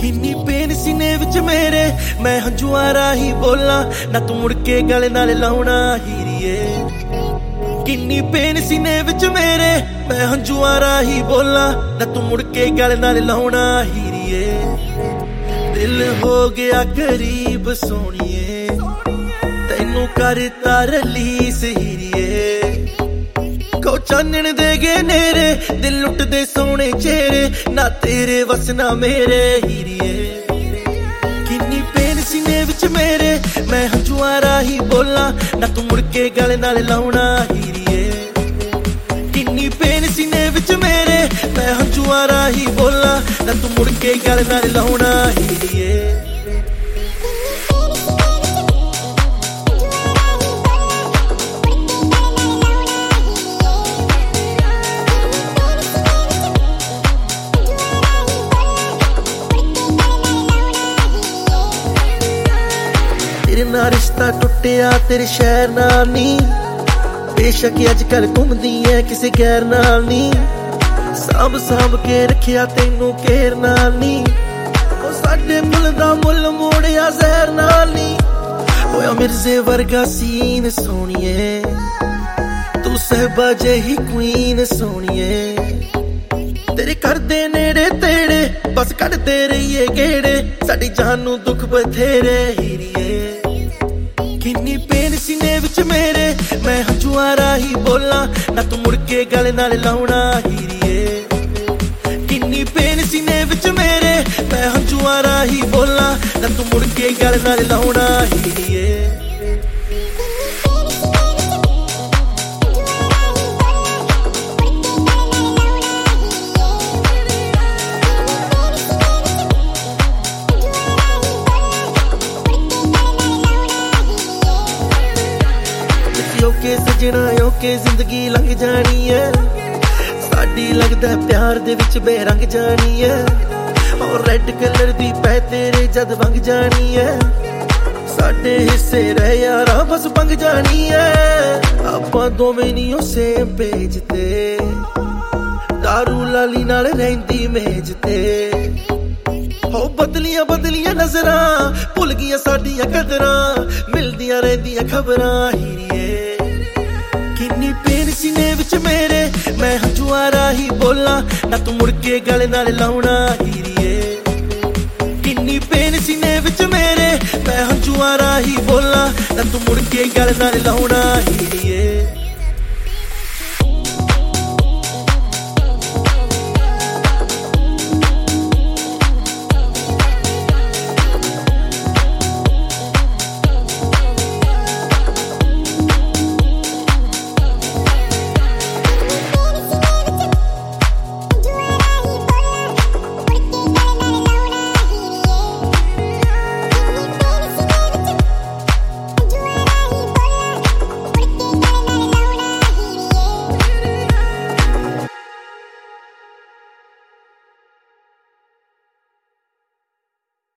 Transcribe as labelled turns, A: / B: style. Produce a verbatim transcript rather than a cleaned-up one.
A: किन्नी pen सीने विच मेरे, मैं हंजुआं राही बोला ना तू मुड़ के गल नाल लाउणा हीरिए। किन्नी पेन सीने विच मेरे, मैं हंजुआं राही बोला ना तू मुड़ के गल नाल लाउणा हीरिए। दिल हो गया गरीब सोनिए, तैनू करता रलीस हीरिए। को चानण दे गए नेरे, दिल लुट दे सोने चेहरे, ना तेरे वस ना मेरे हीरिए। किन्नी पेन सीने विच मेरे, मैं हंजुआं राही बोला ना तू मुड़ के गल नाल लाउणा हीरिए। किन्नी पेन सीने विच मेरे, मैं हंजुआं राही बोला ना तू मुड़ के गल नाल लाउणा हीरिए। तेरे नाल रिश्ता टुटिया तेरे शहर नाल नी, बेशक अजकल घूमदी है किसे गैर नाल नी। सांभ सांभ के रखिया तैनू केर नाल नी, ओ साडे मुल दा मुल मोड़िया जहर नाल नी। होया मिर्जे वर्गा सीन सोनिए, तू सहबा जेही क्वीन सोनिए। तेरे करदे नेड़े तेड़े बस कढ़दे रहिए गेड़े, साडी जान नू दुख बथेरे हीरिए। किन्नी पेन सीने विच मेरे, मैं हंजुआं राही बोला ना तू मुड़ के गल नाल लाउणा हीरिए। किन्नी पेन सीने विच मेरे, मैं हंजुआं राही बोला ना तू मुड़ के गल नाल लाउणा हीरिए। ओके सजना ओके जिंदगी लंघ जानी है, साडी लगदा प्यार दे विच बेरंग जानी है। और रेड कलर दी पै तेरे जद वंग जानी है, साडे हिस्से रह यारा बस पंग जानी है। आपां दोवें नी सेम पेज ते, दारू लाली नाल रहिंदी मेज ते। हो बदलियां बदलियां नजरां, भुल गईयां साडियां कदरां, मिलदियां रहिंदियां खबरां हीरिए। किन्नी पेन सीने विच मेरे, मैं हंजुआं राही बोला ना तू मुड़ के गल नाल लाउणा हीरिए। किन्नी पेन सीने विच मेरे, मैं हंजुआं राही बोला ना तू मुड़ के गल नाल लाउणा हीरिए।